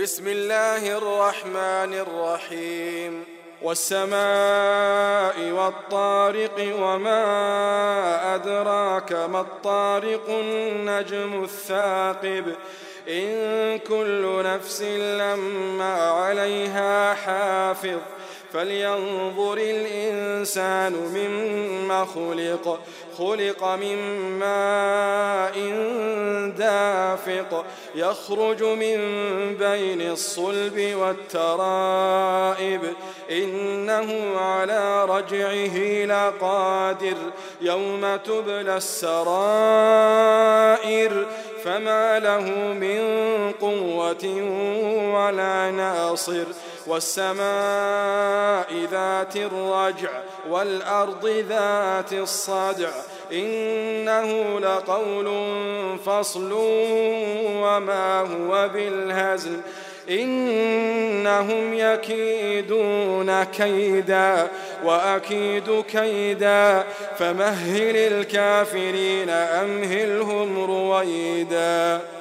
بسم الله الرحمن الرحيم والسماء والطارق وما أدراك ما الطارق النجم الثاقب إن كل نفس لما عليها حافظ فلينظر الإنسان مما خلق من ماء دافق يخرج من بين الصلب والترائب إنه على رجعه لقادر يوم تبلى السرائر فما له من قوة ولا ناصر والسماء ذات الرجع والأرض ذات الصدع إنه لقول فصل وما هو بالهزل إنهم يكيدون كيدا وأكيد كيدا فمهل الكافرين أمهلهم رويدا.